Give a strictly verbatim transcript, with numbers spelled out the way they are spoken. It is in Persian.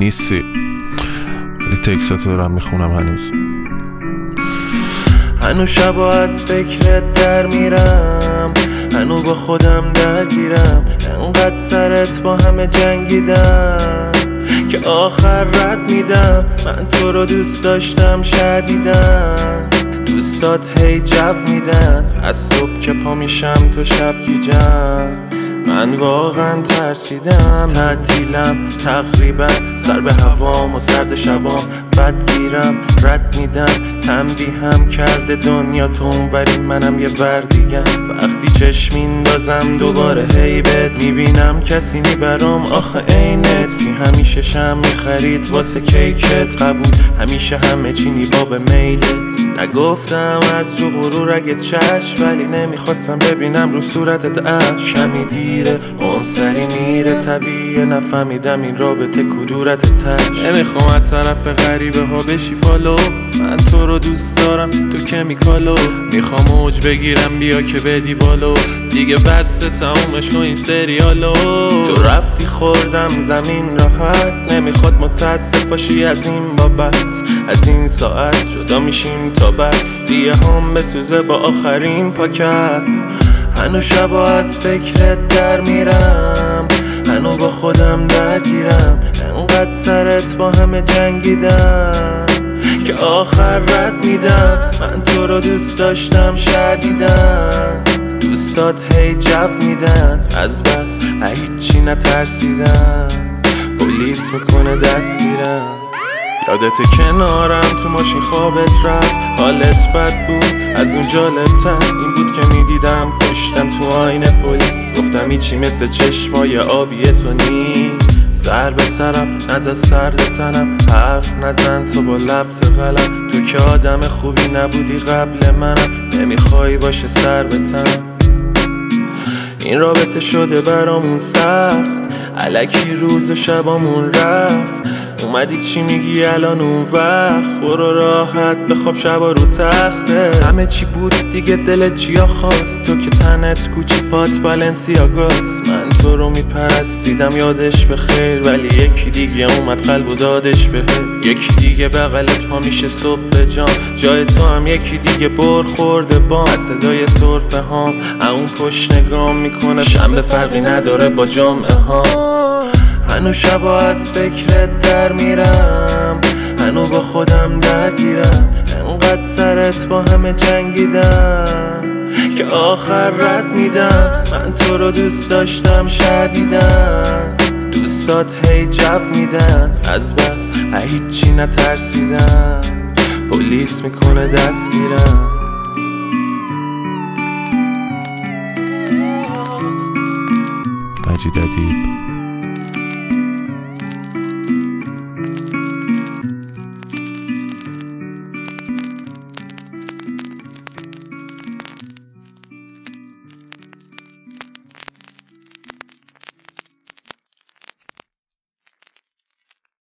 نیستی، ولی تکستو دارم میخونم هنوز. هنو شبا از فکرت در میرم، هنو با خودم درگیرم، انقدر سرت با همه جنگیدم که آخر رد میدم. من تو رو دوست داشتم شدیدم، دوستات هی جو میدن، از صبح که پا میشم تو شب گیجم. من واقعا ترسیدم، تعطیلم تقریبا، سر به هوام و سرد شبام بد گیرم، رد میدم. تنبیهم کرده دنیا تو اونوری، منم یه ور دیگم. وقتی چشم میندازم دوباره هیبت میبینم، کسی نی برام آخه عینت، کی همیشه شم میخرید واسه کیکت، قبول همیشه همه چی نی باب میلت. نگفتم از جو غرور اگه چشم، ولی نمیخواستم ببینم رو صورتت عشق. کمی دیره اون سری میره، طبیعه نفهمیدم این رابطه کدورت تش. نمیخوام از طرف غریبه ها بشی فالو، من تو رو دوست دارم تو کمیکالو. میخوام اوج بگیرم بیا که بدی بالو، دیگه بسته تمومش و این سریالو. تو رفتی خوردم زمین راحت، نمیخواد متاسف باشی از این بابت. از این ساعت جدا میشیم تا بعد، دیگه هم بسوزه با آخرین پاکت. هنو شبا از فکرت در میرم، هنو با خودم درگیرم، انقدر سرت با همه جنگیدم که آخر رد میدم. من تو رو دوست داشتم شدیدم، دوستات هی جو میدن، از بس هیچی نترسیدم، پلیس میکنه دستگیرم. یادت کنارم تو ماشین خوابت رفت، حالت بد بود، از اون جالبتر این بود که میدیدم پشتم تو آینه پلیس. گفتم هیچی مثل چشمای آبی تو نیست، سر به سرم نزد سرد تنم، حرف نزن تو با لفظ قلم. تو که آدم خوبی نبودی قبل منم، نمیخوای باشه سر به تنم. این رابطه شده برامون سخت، الکی روز و شبامون رفت. اومدی چی میگی الان اون وقت، برو راحت بخواب شبا رو تخته. همه چی بود دیگه دلت چیا خواست، تو که تنت کوچی پات بالنسیاگاست. من تو رو میپرستیدم یادش بخیر، ولی یکی دیگه اومد قلب و دادش بهت. یکی دیگه بغلت پا میشه صبح به جام، جای تو هم یکی دیگه بر خورده بام. از صدای سرفه هام اون پشت نگام میکنه، شنبه فرقی نداره با جمعه ها. هنو شبا از فکرت در میرم، هنو با خودم درگیرم، انقدر سرت با همه جنگیدم که آخر رد میدم. من تو رو دوست داشتم شدیدم، دوستات هی جو میدن، از بس هیچی نترسیدم، پلیس میکنه دستگیرم. مجید ادیب.